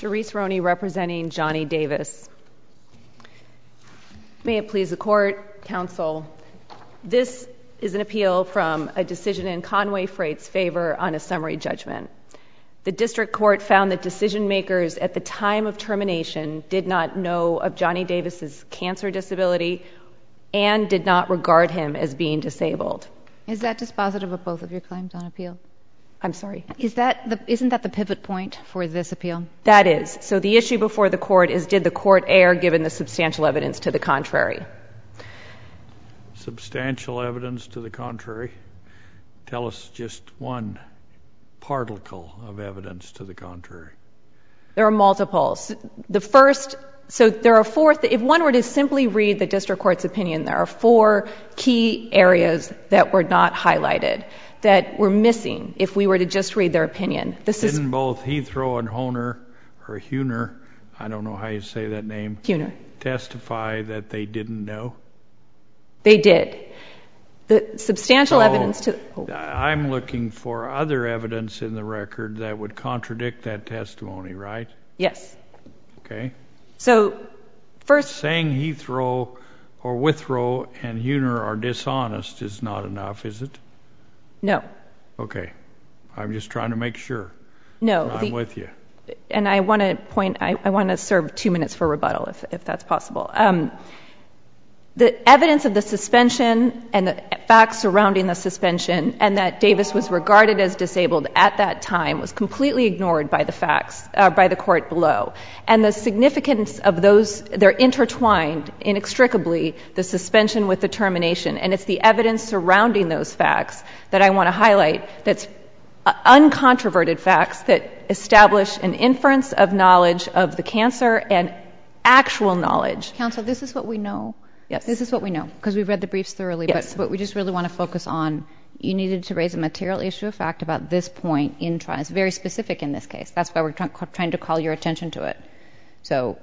Sharice Roney representing Johnny Davis. May it please the Court, Counsel, this is an appeal from a decision in Conway Freight's favor on a summary judgment. The District Court found that decision makers at the time of termination did not know of Johnny Davis's cancer disability and did not regard him as being disabled. Is that dispositive of both of your claims on appeal? I'm sorry? Isn't that the pivot point for this appeal? That is. So the issue before the Court is, did the Court err given the substantial evidence to the contrary? Substantial evidence to the contrary? Tell us just one particle of evidence to the contrary. There are multiples. The first, so there are four, if one were to simply read the District Court's opinion, there are four key areas that were not highlighted, that were missing if we were to just read their opinion. Didn't both Heathrow and Huner, I don't know how you say that name, Huner, testify that they didn't know? They did. The substantial evidence to... I'm looking for other evidence in the record that would contradict that testimony, right? Yes. Okay. So, first... Saying Heathrow or Withrow and Huner are dishonest is not enough, is it? No. Okay. I'm just trying to make sure. No. I'm with you. And I want to serve 2 minutes for rebuttal, if that's possible. The evidence of the suspension and the facts surrounding the suspension and that Davis was regarded as disabled at that time was completely ignored by the facts, by the Court below. And the significance of those, they're intertwined inextricably, the suspension with the termination. And it's the evidence surrounding those facts that I want to highlight that's uncontroverted facts that establish an inference of knowledge of the cancer and actual knowledge. Counsel, this is what we know. Yes. This is what we know, because we've read the briefs thoroughly. Yes. But we just really want to focus on, you needed to raise a material issue of fact about this point in trial. It's very specific in this case. That's why we're trying to call your attention to it. So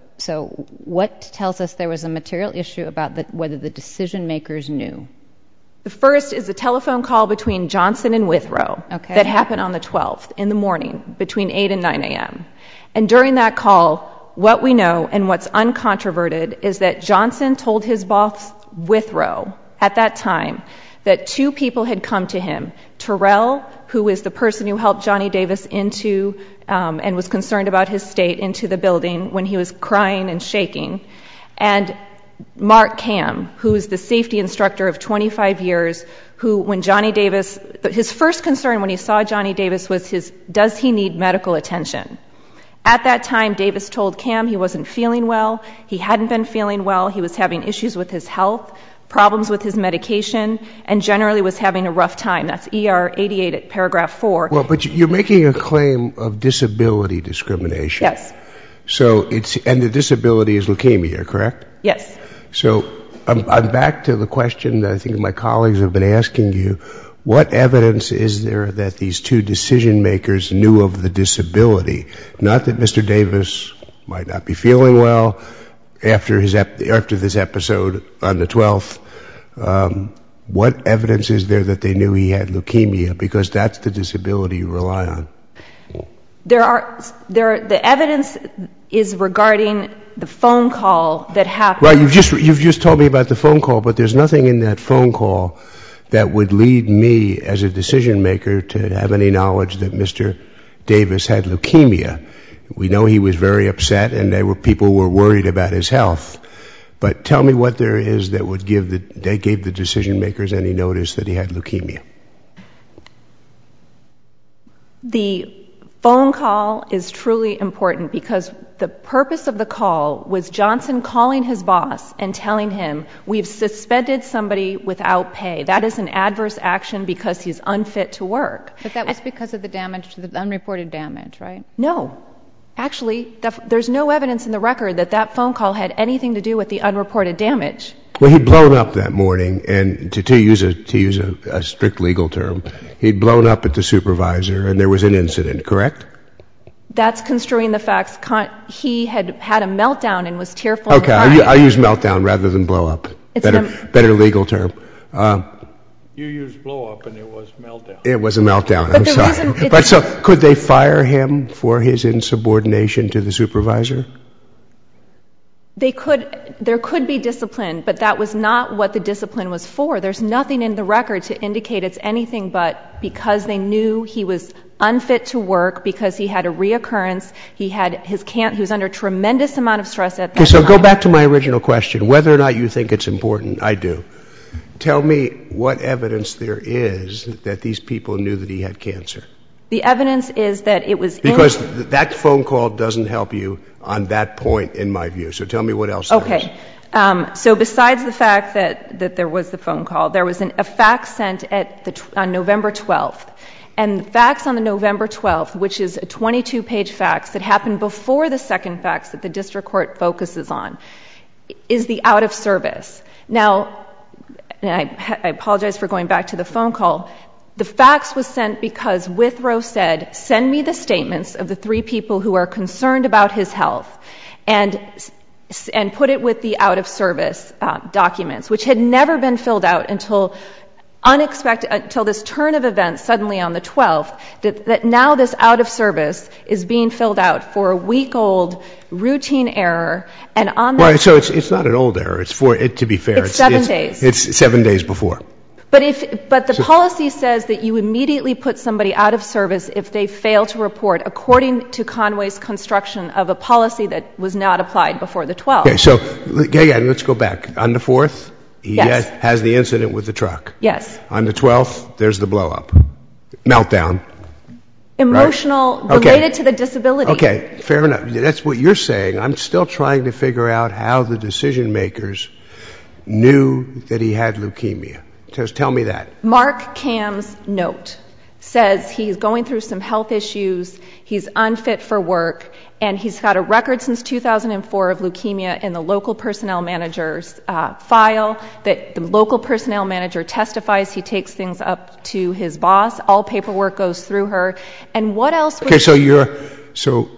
what tells us there was a material issue about whether the decision makers knew? The first is a telephone call between Johnson and Withrow that happened on the 12th in the morning between 8 and 9 a.m. And during that call, what we know and what's uncontroverted is that Johnson told his boss, Withrow, at that time, that two people had come to him, Terrell, who is the person who helped Johnny Davis into and was concerned about his state, into the building when he was crying and shaking, and Mark Cam, who is the safety instructor of 25 years, who, when Johnny Davis, his first concern when he saw Johnny Davis was does he need medical attention? At that time, Davis told Cam he wasn't feeling well. He hadn't been feeling well. He was having issues with his health, problems with his medication, and generally was having a rough time. That's ER 88 at paragraph 4. Well, but you're making a claim of disability discrimination. Yes. So and the disability is leukemia, correct? Yes. So I'm back to the question that I think my colleagues have been asking you. What evidence is there that these two decision makers knew of the disability? Not that Mr. Davis might not be feeling well after this episode on the 12th. What evidence is there that they knew he had leukemia? Because that's the disability you rely on. The evidence is regarding the phone call that happened. Right. You've just told me about the phone call, but there's nothing in that phone call that would lead me as a decision maker to have any knowledge that Mr. Davis had leukemia. We know he was very upset and people were worried about his health. But tell me what there is that would gave the decision makers any notice that he had leukemia. The phone call is truly important because the purpose of the call was Johnson calling his boss and telling him, we've suspended somebody without pay. That is an adverse action because he's unfit to work. But that was because of the damage, to the unreported damage, right? No. Actually, there's no evidence in the record that phone call had anything to do with the unreported damage. Well, he'd blown up that morning, and to use a strict legal term, he'd blown up at the supervisor, and there was an incident, correct? That's construing the facts. He had a meltdown and was tearful. Okay, I use meltdown rather than blow up. Better legal term. You used blow-up, and it was meltdown. It was a meltdown, I'm sorry. But so, could they fire him for his insubordination to the supervisor? They could. There could be discipline, but that was not what the discipline was for. There's nothing in the record to indicate it's anything but because they knew he was unfit to work, because he had a reoccurrence, he was under a tremendous amount of stress at that time. So go back to my original question, whether or not you think it's important. I do. Tell me what evidence there is that these people knew that he had cancer. The evidence is that it was because that phone call doesn't help you on that point, in my view. So tell me what else there is. Okay. So besides the fact that there was the phone call, there was a fax sent on November 12th. And the fax on the November 12th, which is a 22-page fax that happened before the second fax that the district court focuses on, is the out of service. Now, and I apologize for going back to the phone call. The fax was sent because Withrow said, send me the statements of the 3 people who are concerned about his health, and put it with the out of service documents, which had never been filled out until this turn of events suddenly on the 12th, that now this out of service is being filled out for a week-old routine error. And on that, right, so it's not an old error. It's to be fair. It's 7 days. It's 7 days before. But the policy says that you immediately put somebody out of service if they fail to report, according to Conway's construction of a policy that was not applied before the 12th. Okay, so again, let's go back. On the 4th, he has the incident with the truck. Yes. On the 12th, there's the blow-up. Meltdown. Emotional, right? related to the disability. Okay, fair enough. That's what you're saying. I'm still trying to figure out how the decision makers knew that he had leukemia. Just tell me that. Mark Cam's note says he's going through some health issues, he's unfit for work, and he's got a record since 2004 of leukemia in the local personnel manager's file, that the local personnel manager testifies he takes things up to his boss. All paperwork goes through her. And what else was... Okay, so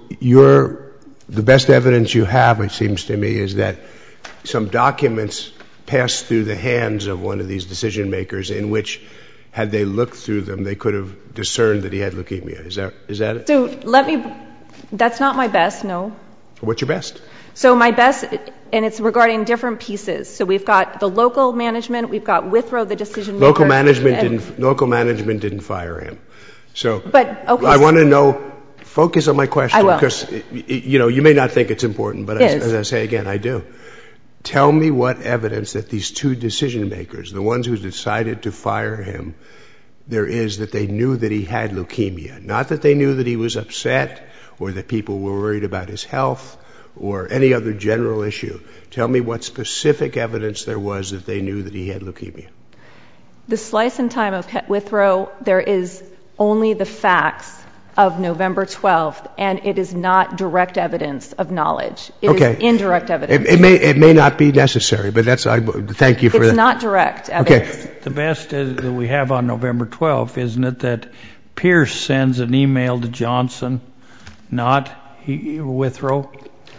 the best evidence you have, it seems to me, is that some documents passed through the hands of one of these decision makers in which, had they looked through them, they could have discerned that he had leukemia. Is that it? So that's not my best, no. What's your best? So my best, and it's regarding different pieces. So we've got the local management, we've got Withrow, the decision maker. Local management didn't fire him. So okay. I want to know, focus on my question. I will. Because, you may not think it's important, but as I say again, I do. Tell me what evidence that these 2 decision makers, the ones who decided to fire him, there is that they knew that he had leukemia. Not that they knew that he was upset or that people were worried about his health or any other general issue. Tell me what specific evidence there was that they knew that he had leukemia. The slice and time of Withrow, there is only the facts of November 12th, and it is not direct evidence of knowledge. It is indirect evidence. It may not be necessary, but thank you for that. It's not direct evidence. Okay. The best that we have on November 12th, isn't it, that Pierce sends an email to Johnson, not Withrow?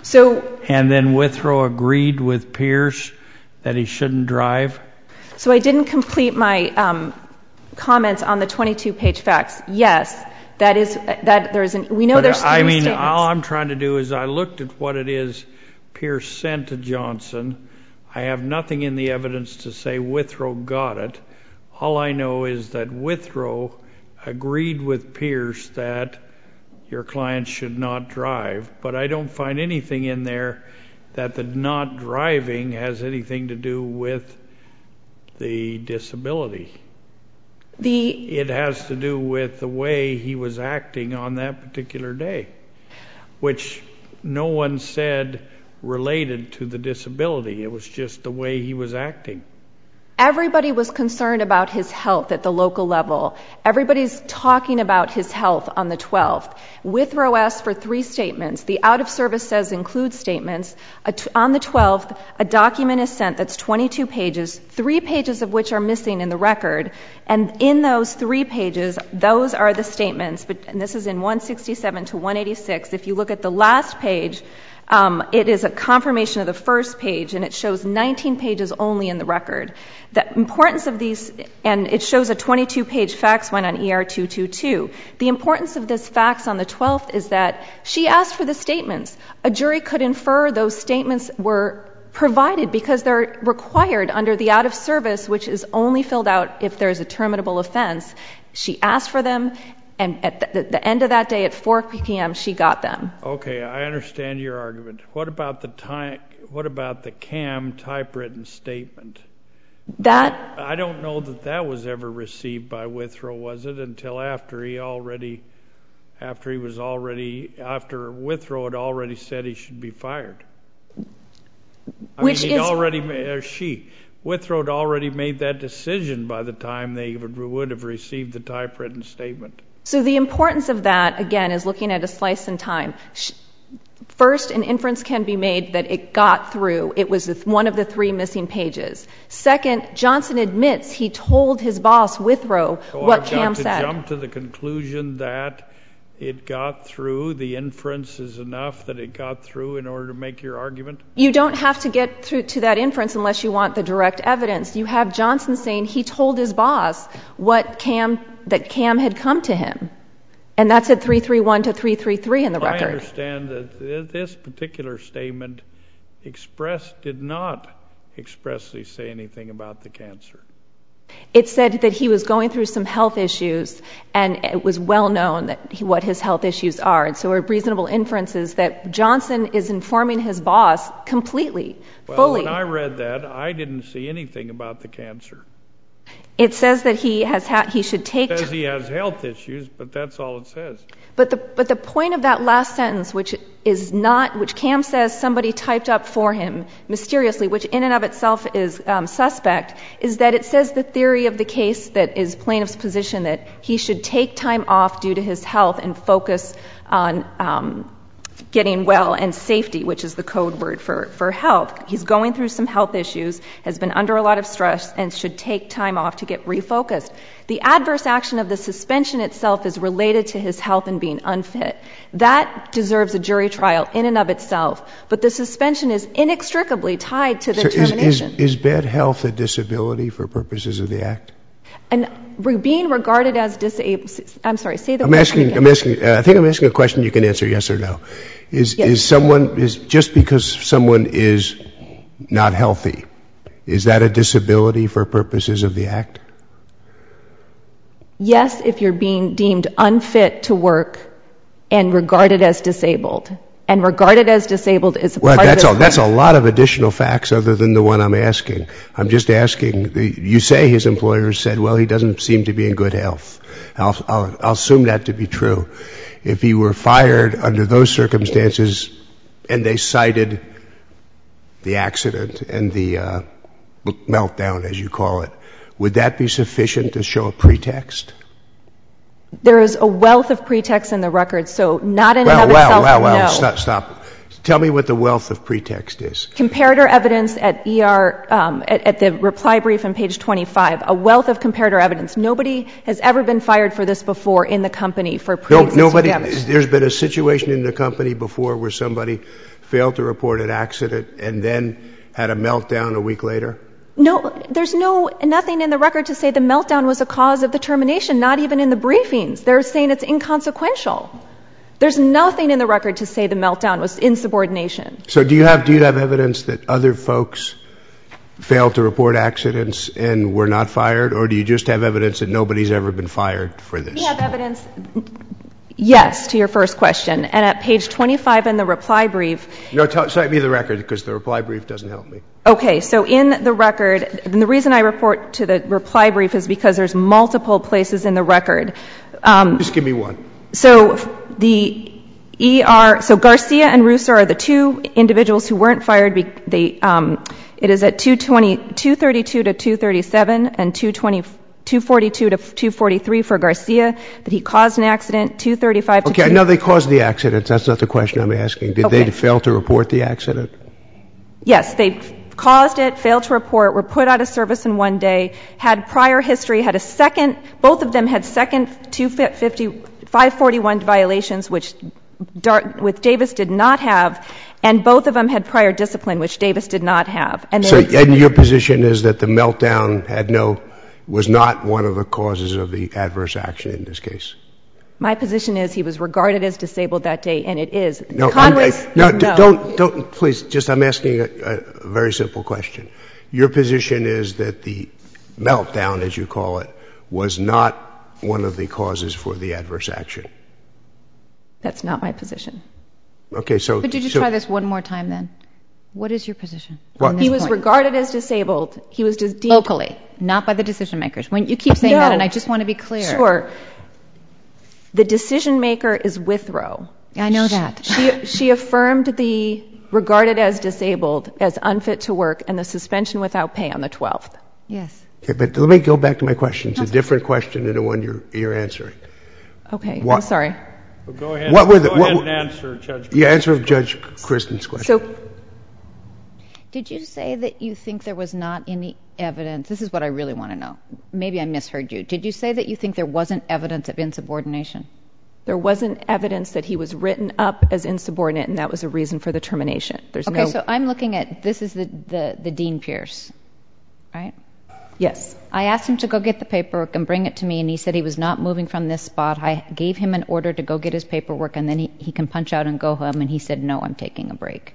And then Withrow agreed with Pierce that he shouldn't drive? So I didn't complete my comments on the 22-page facts. Yes. We know there's 3 statements. All I'm trying to do is I looked at what it is Pierce sent to Johnson. I have nothing in the evidence to say Withrow got it. All I know is that Withrow agreed with Pierce that your client should not drive, but I don't find anything in there that the not driving has anything to do with the disability. It has to do with the way he was acting on that particular day, which no one said related to the disability. It was just the way he was acting. Everybody was concerned about his health at the local level. Everybody's talking about his health on the 12th. Withrow asked for 3 statements. The out-of-service says include statements. On the 12th, a document is sent that's 22 pages, 3 pages of which are missing in the record. And in those 3 pages, those are the statements. And this is in 167 to 186. If you look at the last page, It is a confirmation of the first page, and it shows 19 pages only in the record. The importance of these, and it shows a 22-page fax line on ER 222. The importance of this fax on the 12th is that she asked for the statements. A jury could infer those statements were provided because they're required under the out of service, which is only filled out if there's a terminable offense. She asked for them, and at the end of that day at 4 p.m., she got them. Okay, I understand your argument. What about the CAM typewritten statement? That I don't know that was ever received by Withrow, was it? Until after Withrow had already said he should be fired. Withrow had already made that decision by the time they would have received the typewritten statement. So the importance of that, again, is looking at a slice in time. First, an inference can be made that it got through. It was one of the 3 missing pages. Second, Johnson admits he told his boss, Withrow, what Cam said. So I've got to jump to the conclusion that it got through, the inference is enough that it got through in order to make your argument? You don't have to get through to that inference unless you want the direct evidence. You have Johnson saying he told his boss that Cam had come to him. And that's at 331 to 333 in the record. I understand that this particular statement did not expressly say anything about the cancer. It said that he was going through some health issues, and it was well known what his health issues are. And so a reasonable inference is that Johnson is informing his boss completely, fully. Well, when I read that, I didn't see anything about the cancer. It says that he should take... It says he has health issues, but that's all it says. But the point of that last sentence, which Cam says somebody typed up for him mysteriously, which in and of itself is suspect, is that it says the theory of the case that is plaintiff's position that he should take time off due to his health and focus on getting well and safety, which is the code word for health. He's going through some health issues, has been under a lot of stress, and should take time off to get refocused. The adverse action of the suspension itself is related to his health and being unfit. That deserves a jury trial in and of itself, but the suspension is inextricably tied to the termination. Is bad health a disability for purposes of the Act? And being regarded as disabled, I'm sorry, say the word again. I think I'm asking a question you can answer yes or no. Is just because someone is not healthy, is that a disability for purposes of the Act? Yes, if you're being deemed unfit to work and regarded as disabled. And regarded as disabled is a part of this. That's a lot of additional facts other than the one I'm asking. I'm just asking, you say his employer said, well, he doesn't seem to be in good health. I'll assume that to be true. If he were fired under those circumstances and they cited the accident and the meltdown, as you call it, would that be sufficient to show a pretext? There is a wealth of pretext in the record, so not in and of itself, no. Stop. Tell me what the wealth of pretext is. Comparator evidence at at the reply brief on page 25, a wealth of comparator evidence. Nobody has ever been fired for this before in the company for pre-existing damage. There's been a situation in the company before where somebody failed to report an accident and then had a meltdown a week later? No, there's nothing in the record to say the meltdown was a cause of the termination, not even in the briefings. They're saying it's inconsequential. There's nothing in the record to say the meltdown was insubordination. So do you have evidence that other folks failed to report accidents and were not fired, or do you just have evidence that nobody's ever been fired for this? We have evidence, yes, to your first question. And at page 25 in the reply brief... No, cite me the record, because the reply brief doesn't help me. Okay, so in the record, and the reason I report to the reply brief is because there's multiple places in the record. Just give me one. So so Garcia and Russo are the 2 individuals who weren't fired. It is at 232 to 237 and 242 to 243 for Garcia that he caused an accident, 235 to... Okay, I know they caused the accident. That's not the question I'm asking. Did they fail to report the accident? Yes, they caused it, failed to report, were put out of service in one day, had prior history, had a second, both of them had second 541 violations, which Davis did not have, And both of them had prior discipline, which Davis did not have. And your position is that the meltdown was not one of the causes of the adverse action in this case? My position is he was regarded as disabled that day, and it is. No, don't, please, I'm asking a very simple question. Your position is that the meltdown, as you call it, was not one of the causes for the adverse action? That's not my position. Okay, so... Could you just try this one more time, then? What is your position? He was regarded as disabled. He was deemed... Locally, not by the decision makers. When you keep saying that, and I just want to be clear. Sure. The decision maker is Withrow. I know that. She affirmed the regarded as disabled, as unfit to work, and the suspension without pay on the 12th. Yes. Okay, but let me go back to my question. It's a different question than the one you're answering. Okay, I'm sorry. Well, go ahead and answer Judge Kristen's answer Judge Kristen's question. So, did you say that you think there was not any evidence? This is what I really want to know. Maybe I misheard you. Did you say that you think there wasn't evidence of insubordination? There wasn't evidence that he was written up as insubordinate, and that was a reason for the termination. So I'm looking at, this is the Dean Pierce, right? Yes. I asked him to go get the paperwork and bring it to me, and he said he was not moving from this spot. I gave him an order to go get his paperwork, and then he can punch out and go home, and he said, no, I'm taking a break.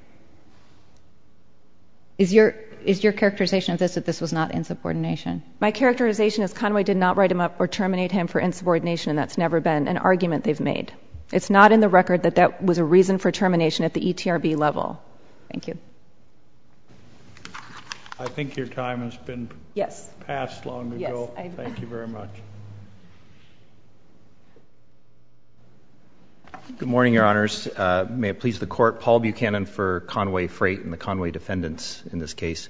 Is your characterization of this that this was not insubordination? My characterization is Conway did not write him up or terminate him for insubordination, and that's never been an argument they've made. It's not in the record that that was a reason for termination at the ETRB level. Thank you. I think your time has been passed long ago. Yes, Thank you very much. Good morning, Your Honors. May it please the Court, Paul Buchanan for Conway Freight and the Conway defendants in this case.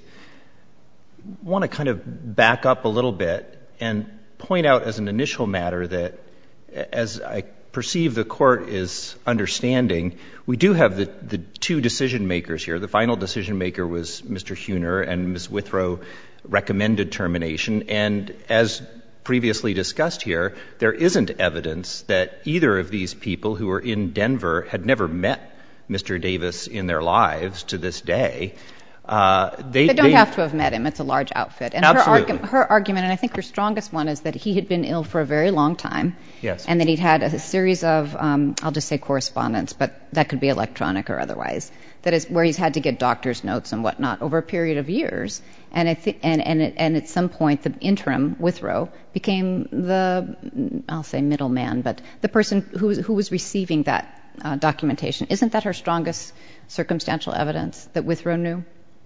I want to kind of back up a little bit and point out as an initial matter that, as I perceive the Court is understanding, we do have the two decision makers here. The final decision maker was Mr. Huner, and Ms. Withrow recommended termination. And as previously discussed here, there isn't evidence that either of these people who were in Denver had never met Mr. Davis in their lives to this day. They don't have to have met him. It's a large outfit. And her argument, and I think her strongest one, is that he had been ill for a very long time. Yes. And that he'd had a series of, I'll just say correspondence, but that could be electronic or otherwise, that is where he's had to get doctor's notes and whatnot over a period of years. And at some point, the interim, Withrow, became the, I'll say middleman, but the person who was receiving that documentation. Isn't that her strongest circumstantial evidence, that Withrow knew?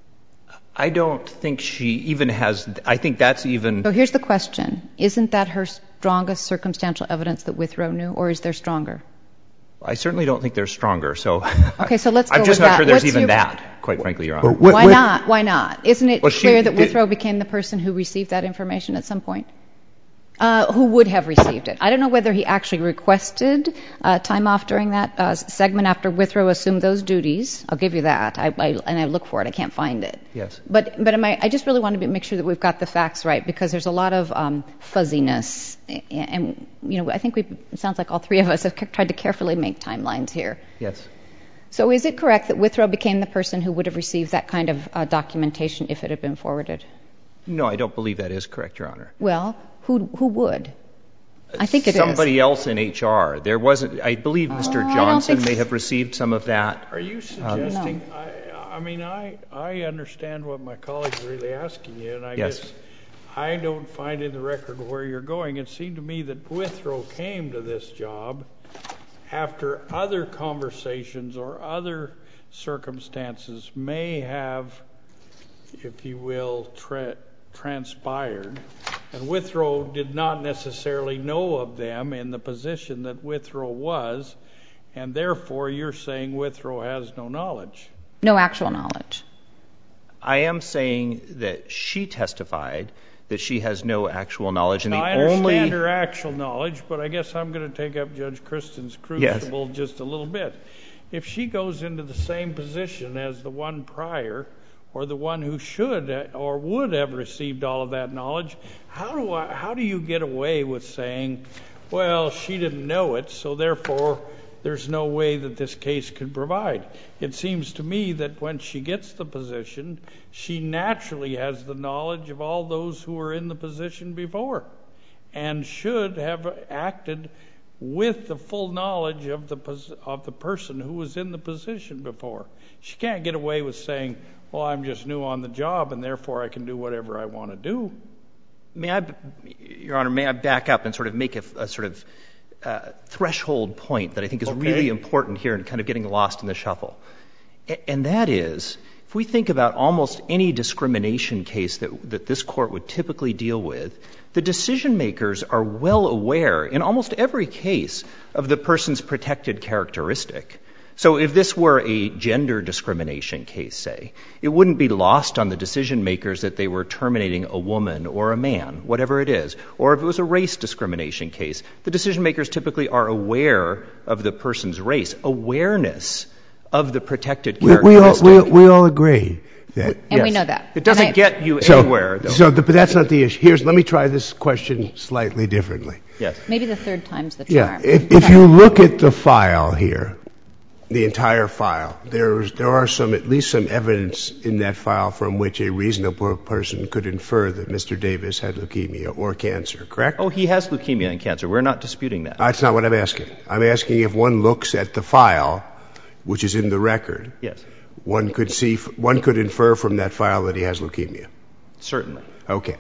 I don't think she even has, I think that's even... So here's the question. Isn't that her strongest circumstantial evidence that Withrow knew, or is there stronger? I certainly don't think there's stronger, so... Okay, so let's go with that. I'm just not sure there's even that, quite frankly, Your Honor. Why not? Why not? Isn't it clear that Withrow became the person who received that information at some point? Who would have received it? I don't know whether he actually requested time off during that segment after Withrow assumed those duties. I'll give you that. And I look for it. I can't find it. Yes. But I just really want to make sure that we've got the facts right, because there's a lot of fuzziness. And, you know, I think it sounds like all three of us have tried to carefully make timelines here. Yes. So is it correct that Withrow became the person who would have received that kind of documentation if it had been forwarded? No, I don't believe that is correct, Your Honor. Well, who would? I think it Somebody else in HR. There wasn't, I believe Mr. Johnson may have received some of that. Are you suggesting, No. I mean, I understand what my colleague's really asking you, and I Yes. guess I don't find in the record where you're going. It seemed to me that Withrow came to this job after other conversations or other circumstances may have, if you will, transpired, and Withrow did not necessarily know of them in the position that Withrow was, and therefore you're saying Withrow has no knowledge. No actual knowledge. I am saying that she testified that she has no actual knowledge, and I understand her actual knowledge, but I guess I'm going to take up Judge Kristen's crucible just a little bit. If she goes into the same position as the one prior, or the one who should or would have received all of that knowledge, how do you get away with saying, well, she didn't know it, so therefore there's no way that this case could provide. It seems to me that when she gets the position, she naturally has the knowledge of all those who were in the position before and should have acted with the full knowledge of the person who was in the position before. She can't get away with saying, well, I'm just new on the job and therefore I can do whatever I want to do. Your Honor, may I back up and sort of make a sort of threshold point that I think is really important here and kind of getting lost in the shuffle. And that is, if we think about almost any discrimination case that this Court would typically deal with, the decision makers are well aware in almost every case of the person's protected characteristic. So if this were a gender discrimination case, say, it wouldn't be lost on the decision makers that they were terminating a woman or a man, whatever it is. Or if it was a race discrimination case, the decision makers typically are aware of the person's race, awareness of the protected characteristic. We all agree. And yes. we know that. It doesn't get you anywhere, though. But that's not the issue. Let me try this question slightly differently. Yes. Maybe the third time's the Yeah. charm. If you look at the file here, the entire file, there are at least some evidence in that file from which a reasonable person could infer that Mr. Davis had leukemia or cancer, correct? Oh, he has leukemia and cancer. We're not disputing that. That's not what I'm asking. I'm asking if one looks at the file, which is in the record. Yes. One could infer from that file that he has leukemia. Certainly. Okay.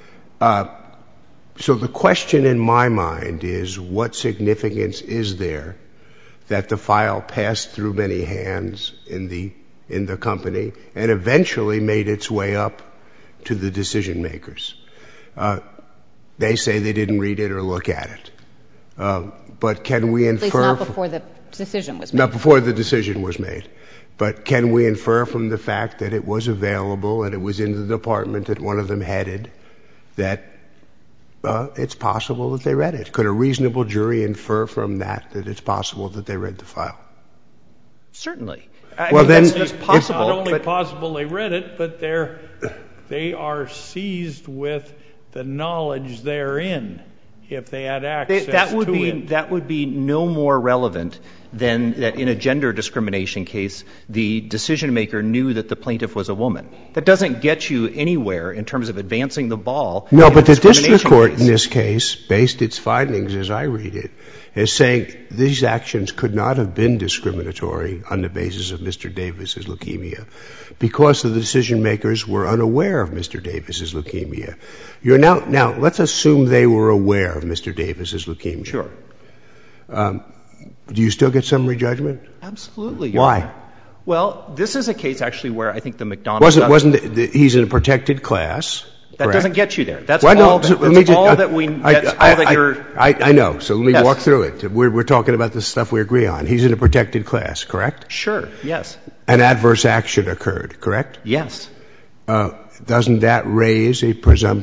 So the question in my mind is, what significance is there that the file passed through many hands in the company and eventually made its way up to the decision makers? They say they didn't read it or look at it. But can we infer? At least not before the decision was made. Not before the decision was made. But can we infer from the fact that it was available and it was in the department that one of them headed that it's possible that they read it? Could a reasonable jury infer from that it's possible that they read the file? Certainly. It's not only possible they read it, but they are seized with the knowledge therein if they had access to it. That would be no more relevant than that in a gender discrimination case, the decision maker knew that the plaintiff was a woman. That doesn't get you anywhere in terms of advancing the ball. No, but the district court in this case based its findings, as I read it, as saying these actions could not have been discriminatory on the basis of Mr. Davis's leukemia because the decision makers were unaware of Mr. Davis's leukemia. Now, let's assume they were aware of Mr. Davis's leukemia. Sure. Do you still get summary judgment? Absolutely. Why? Well, this is a case actually where I think the McDonald he's in a protected class. That doesn't get you there. That's I know. So let me walk through it. We're talking about the stuff we agree on. He's in a protected class, correct? Sure. Yes. An adverse action occurred, correct? Yes. Doesn't that raise a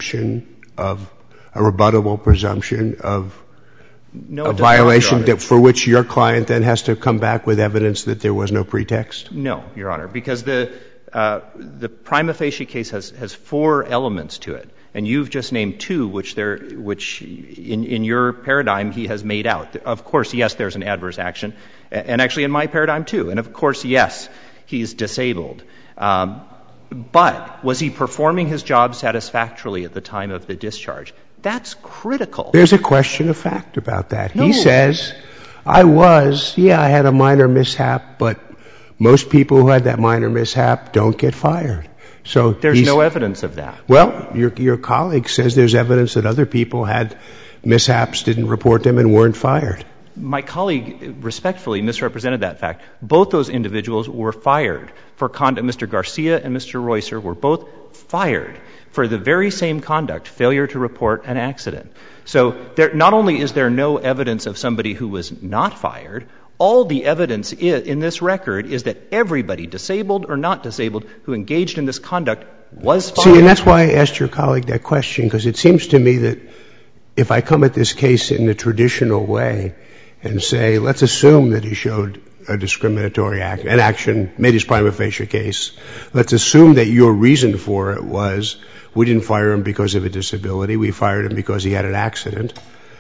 rebuttable presumption of a violation for which your client then has to come back with evidence that there was no pretext? No, Your Honor, because the prima facie case has four elements to it, and you've just named two, which in your paradigm he has made out. Of course, yes, there's an adverse action, and actually in my paradigm too. And of course, yes, he's disabled. But was he performing his job satisfactorily at the time of the discharge? That's critical. There's a question of fact about that. No. He says, I had a minor mishap, but most people who had that minor mishap don't get fired. So there's no evidence of that. Well, your colleague says there's evidence that other people had mishaps, didn't report them, and weren't fired. My colleague respectfully misrepresented that fact. Both those individuals were fired for conduct. Mr. Garcia and Mr. Reusser were both fired for the very same conduct, failure to report an accident. So not only is there no evidence of somebody who was not fired, all the evidence in this record is that everybody, disabled or not disabled, who engaged in this conduct was fired. See, and that's why I asked your colleague that question, because it seems to me that if I come at this case in the traditional way and say, let's assume that he showed a discriminatory action, made his prima facie case, let's assume that your reason for it was we didn't fire him because of a disability, we fired him because he had an accident.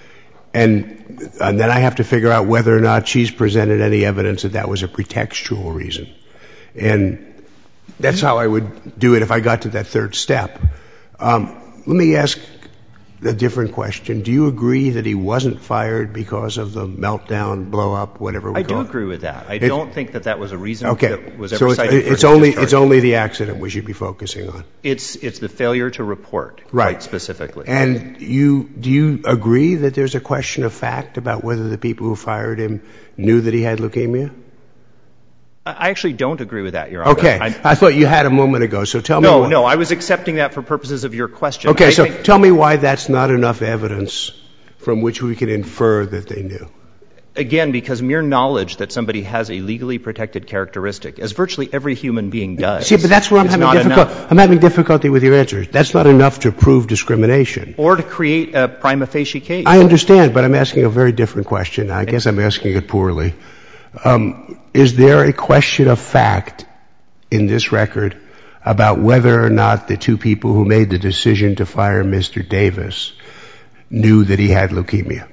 And then I have to figure out whether or not she's presented any evidence that that was a pretextual reason. And that's how I would do it if I got to that third step. Let me ask a different question. Do you agree that he wasn't fired because of the meltdown, blow-up, whatever we call it? I do agree with that. I don't think that was a reason that was ever so cited for it's only the accident we should be focusing on. It's the failure to report, quite specifically. And do you agree that there's a question of fact about whether the people who fired him knew that he had leukemia? I actually don't agree with that, Your Honor. Okay. I thought you had a moment ago, so tell me. No, I was accepting that for purposes of your question. Okay, so tell me why that's not enough evidence from which we can infer that they knew. Again, because mere knowledge that somebody has a legally protected characteristic, as virtually every human being does. See, but that's where I'm having difficulty with your answer. That's not enough to prove discrimination. Or to create a prima facie case. I understand, but I'm asking a very different question. I guess I'm asking it poorly. Is there a question of fact in this record about whether or not the two people who made the decision to fire Mr. Davis knew that he had leukemia?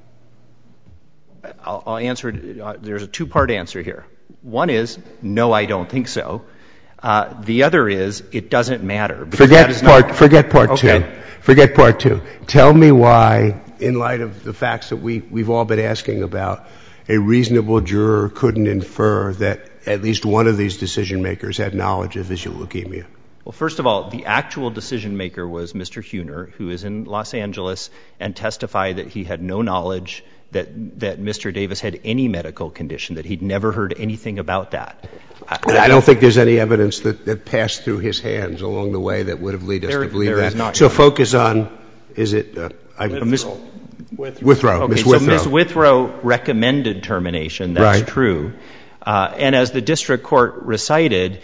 I'll answer it. There's a two-part answer here. One is, no, I don't think so. The other is, it doesn't matter. Forget part two. Okay. Forget part two. Tell me why, in light of the facts that we've all been asking about, a reasonable juror couldn't infer that at least one of these decision makers had knowledge of visual leukemia. Well, first of all, the actual decision maker was Mr. Huner, who is in Los Angeles, and testified that he had no knowledge that Mr. Davis had any medical condition, that he'd never heard anything about that. I don't think there's any evidence that passed through his hands along the way that would have led us to believe that. Not, so focus on, is it Withrow. Okay, so Ms. Withrow recommended termination. That's right. True. And as the district court recited,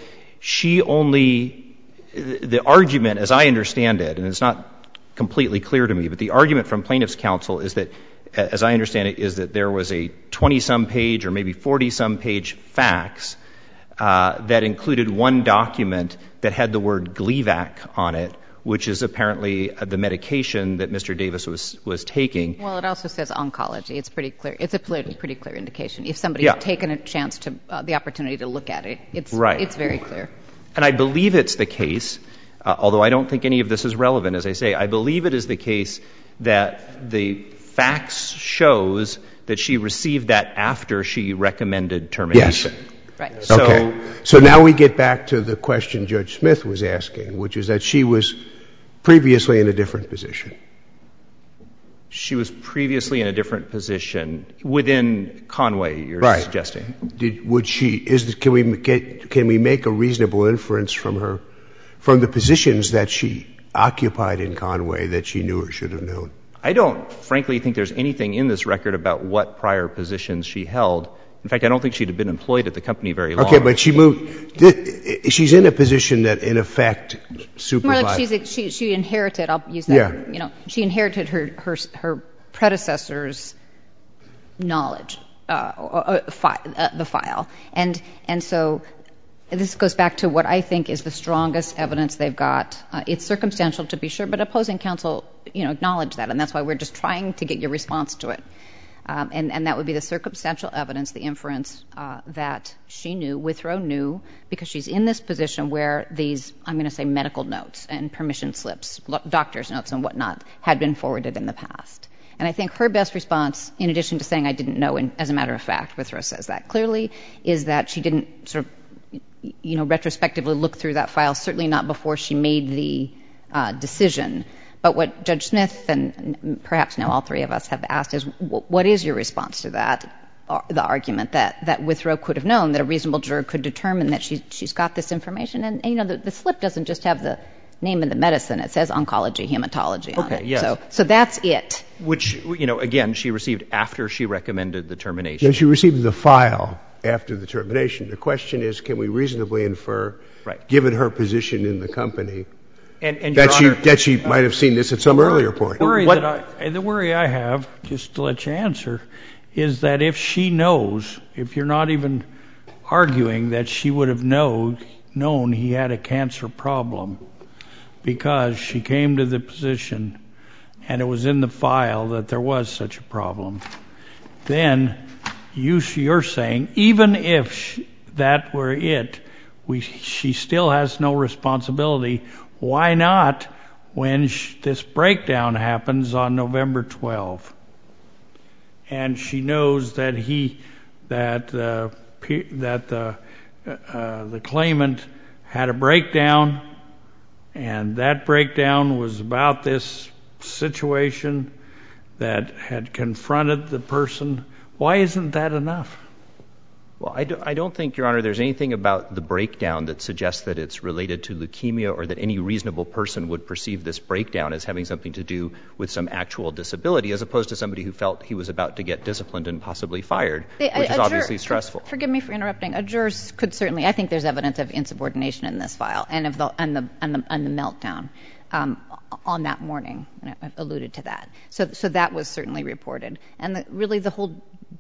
the argument, as I understand it, and it's not completely clear to me, but the argument from plaintiff's counsel is that, as I understand it, is that there was a 20-some page or maybe 40-some page fax that included one document that had the word Gleevec on it, which is apparently the medication that Mr. Davis was taking. Well, it also says oncology. It's pretty clear. It's a pretty clear indication. If somebody had taken a chance to the opportunity to look at it, it's very clear. And I believe it's the case, although I don't think any of this is relevant, as I say, I believe it is the case that the fax shows that she received that after she recommended termination. Yes. Right. So now we get back to the question Judge Smith was asking, which is that she was previously in a different position. She was previously in a different position within Conway, you're suggesting. Can we make a reasonable inference from the positions that she occupied in Conway that she knew or should have known? I don't, frankly, think there's anything in this record about what prior positions she held. In fact, I don't think she'd have been employed at the company very long. Okay, but she moved. She's in a position that, in effect, supervised. More like she inherited. I'll use that. Yeah. You know, she inherited her predecessor's knowledge, the file, and so this goes back to what I think is the strongest evidence they've got. It's circumstantial, to be sure, but opposing counsel, acknowledge that, and that's why we're just trying to get your response to it. And that would be the circumstantial evidence, the inference that she knew, Withrow knew, because she's in this position where these, I'm going to say, medical notes and permission slips, doctor's notes and whatnot, had been forwarded in the past. And I think her best response, in addition to saying I didn't know, and as a matter of fact, Withrow says that clearly, is that she didn't sort of, retrospectively look through that file, certainly not before she made the decision. But what Judge Smith and perhaps now all three of us have asked is, what is your response to that, the argument that Withrow could have known, that a reasonable juror could determine that she's got this information? And the slip doesn't just have the name of the medicine. It says oncology, hematology on it. Yes. So that's it. Which, again, she received after she recommended the termination. Yeah, she received the file after the termination. The question is, can we reasonably infer, given her position in the company, that she might have seen this at some earlier point? The worry I have, just to let you answer, is that if she knows, if you're not even arguing that she would have known he had a cancer problem because she came to the position and it was in the file that there was such a problem, then you're saying even if that were it, she still has no responsibility. Why not when this breakdown happens on November 12th? And she knows that the claimant had a breakdown, and that breakdown was about this situation that had confronted the person. Why isn't that enough? Well, I don't think, Your Honor, there's anything about the breakdown that suggests that it's related to leukemia or that any reasonable person would perceive this breakdown as having something to do with some actual disability, as opposed to somebody who felt he was about to get disciplined and possibly fired, which is obviously stressful. Forgive me for interrupting. A juror could certainly, I think there's evidence of insubordination in this file and of the meltdown on that morning. And I've alluded to that. So that was certainly reported. And really the whole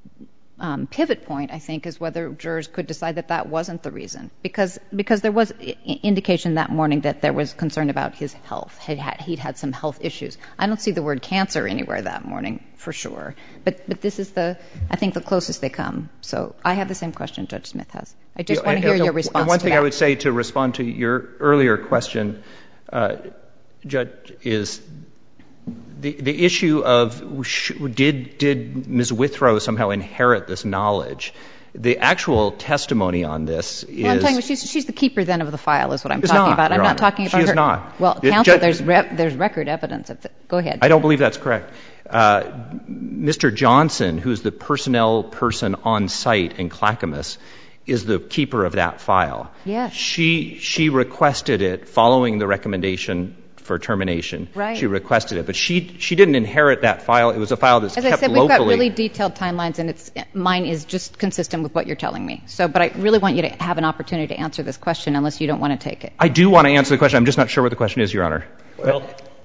pivot point, I think, is whether jurors could decide that that wasn't the reason. Because there was indication that morning that there was concern about his health. He'd had some health issues. I don't see the word cancer anywhere that morning, for sure. But this is I think the closest they come. So I have the same question Judge Smith has. I just want to hear your response to that. And one thing I would say to respond to your earlier question, Judge, is the issue of did Ms. Withrow somehow inherit this knowledge? The actual testimony on this is... Well, I'm talking about she's the keeper then of the file is what I'm talking about. I'm not talking about her. She is not. Well, counsel, there's record evidence of that. Go ahead. I don't believe that's correct. Mr. Johnson, who's the personnel person on site in Clackamas, is the keeper of that file. Yes. She requested it following the recommendation for termination. Right. She requested it. But she didn't inherit that file. It was a file that's kept locally. As I said, we've got really detailed timelines, and mine is just consistent with what you're telling me. But I really want you to have an opportunity to answer this question unless you don't want to take it. I do want to answer the question. I'm just not sure what the question is, Your Honor. Well,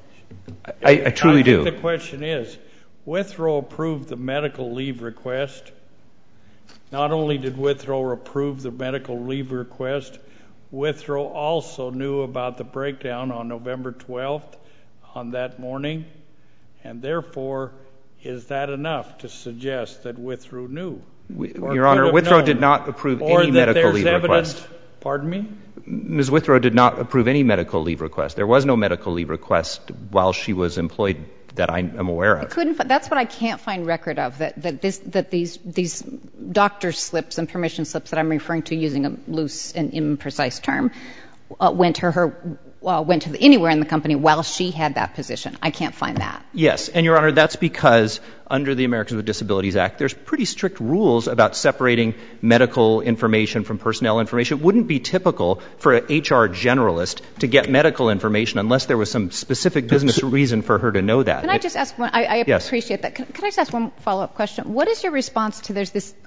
I truly do. I think the question is, Withrow approved the medical leave request. Not only did Withrow approve the medical leave request, Withrow also knew about the breakdown on November 12th on that morning, and therefore, is that enough to suggest that Withrow knew? Your Honor, Withrow did not approve any medical leave request. Pardon me? Ms. Withrow did not approve any medical leave request. There was no medical leave request while she was employed that I am aware of. That's what I can't find record of, that these doctor slips and permission slips that I'm referring to using a loose and imprecise term went to anywhere in the company while she had that position. I can't find that. Yes. And, Your Honor, that's because under the Americans with Disabilities Act, there's pretty strict rules about separating medical information from personnel information. It wouldn't be typical for an HR generalist to get medical information unless there was some specific business reason for her to know that. Can I just ask one? I appreciate that. Can I just ask one follow-up question? What is your response to there's this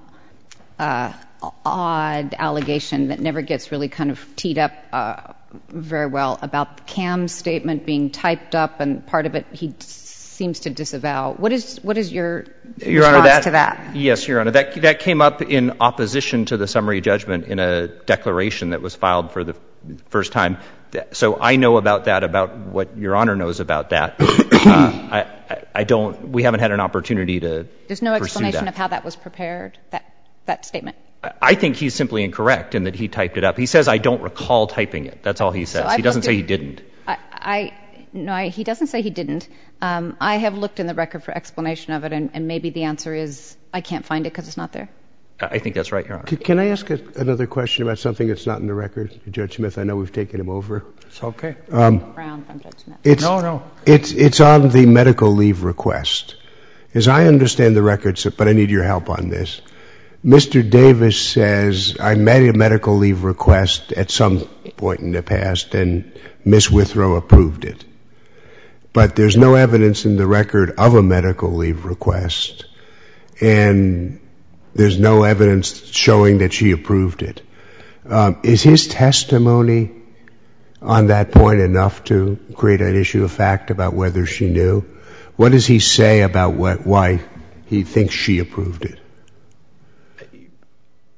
odd allegation that never gets really kind of teed up very well about Cam's statement being typed up and part of it he seems to disavow. What is your response to that? Yes, Your Honor. That came up in opposition to the summary judgment in a declaration that was filed for the first time. So I know about that, about what Your Honor knows about that. We haven't had an opportunity to pursue that. There's no explanation of how that was prepared, that statement? I think he's simply incorrect in that he typed it up. He says, I don't recall typing it. That's all he says. He doesn't say he didn't. No, he doesn't say he didn't. I have looked in the record for explanation of it, and maybe the answer is I can't find it because it's not there. I think that's right, Your Honor. Can I ask another question about something that's not in the record? Judge Smith, I know we've taken him over. It's okay. Brown from Judge Smith. No. It's on the medical leave request. As I understand the records, but I need your help on this, Mr. Davis says, I made a medical leave request at some point in the past, and Ms. Withrow approved it. But there's no evidence in the record of a medical leave request, and there's no evidence showing that she approved it. Is his testimony on that point enough to create an issue of fact about whether she knew? What does he say about why he thinks she approved it?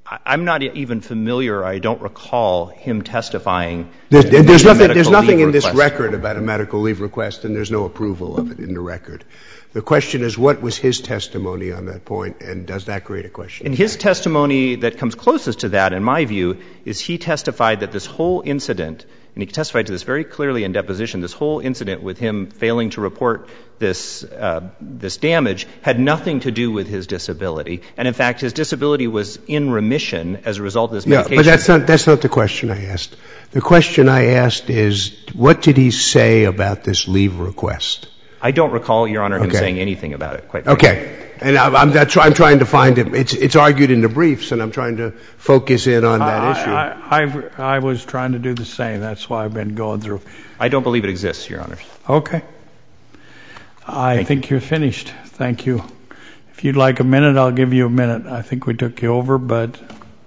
I'm not even familiar. I don't recall him testifying. There's nothing in this record about a medical leave request, and there's no approval of it in the record. The question is, what was his testimony on that point, and does that create a question? And his testimony that comes closest to that, in my view, is he testified that this whole incident, and he testified to this very clearly in deposition, this whole incident with him failing to report this damage had nothing to do with his disability. And in fact, his disability was in remission as a result of this medication. Yeah, but that's not the question I asked. The question I asked is, what did he say about this leave request? I don't recall, Your Honor, him saying anything about it, quite frankly. Okay. And I'm trying to find it. It's argued in the briefs, and I'm trying to focus in on that issue. I was trying to do the same. That's why I've been going through. I don't believe it exists, Your Honors. Okay. I think you're finished. Thank you. If you'd like a minute, I'll give you a minute. I think we took you over, but...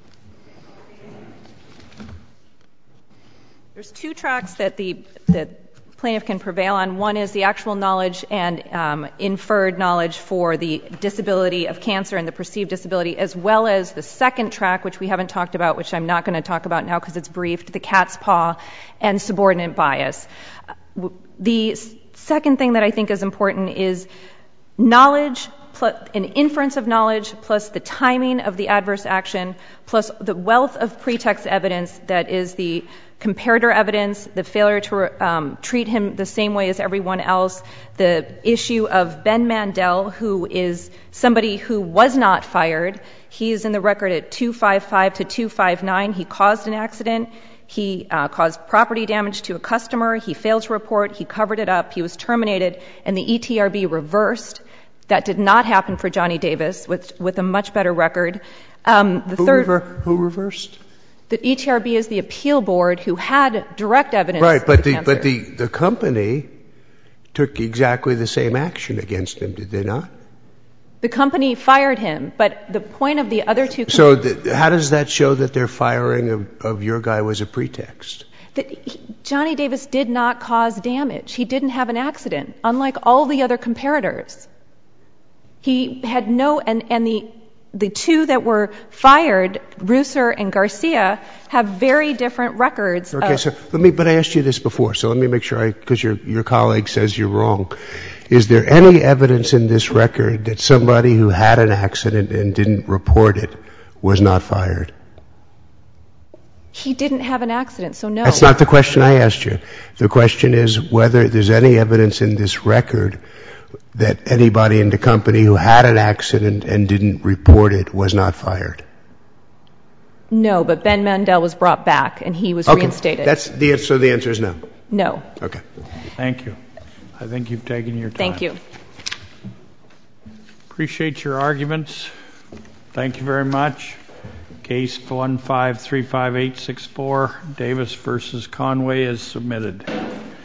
There's two tracks that the plaintiff can prevail on. One is the actual knowledge and inferred knowledge for the disability of cancer and the perceived disability, as well as the second track, which we haven't talked about, which I'm not going to talk about now because it's briefed, the cat's paw and subordinate bias. The second thing that I think is important is knowledge, an inference of knowledge, plus the timing of the adverse action, plus the wealth of pretext evidence that is the comparator evidence, the failure to treat him the same way as everyone else, the issue of Ben Mandel, who is somebody who was not fired. He is in the record at 255 to 259. He caused an accident. He caused property damage to a customer. He failed to report. He covered it up. He was terminated, and the ETRB reversed. That did not happen for Johnny Davis with a much better record. Who reversed? The ETRB is the appeal board who had direct evidence. Right, but the company took exactly the same action against him, did they not? The company fired him, but the point of the other two... So how does that show that their firing of your guy was a pretext? Johnny Davis did not cause damage. He didn't have an accident, unlike all the other comparators. He had no... And the two that were fired, Reusser and Garcia, have very different records. Okay, so but I asked you this before, so let me make sure because your colleague says you're wrong. Is there any evidence in this record that somebody who had an accident and didn't report it was not fired? He didn't have an accident, so no. That's not the question I asked you. The question is whether there's any evidence in this record that anybody in the company who had an accident and didn't report it was not fired. No, but Ben Mandel was brought back and he was reinstated. So the answer is no? No. Okay. Thank you. I think you've taken your time. Thank you. Appreciate your arguments. Thank you very much. Case 1535864, Davis versus Conway is submitted.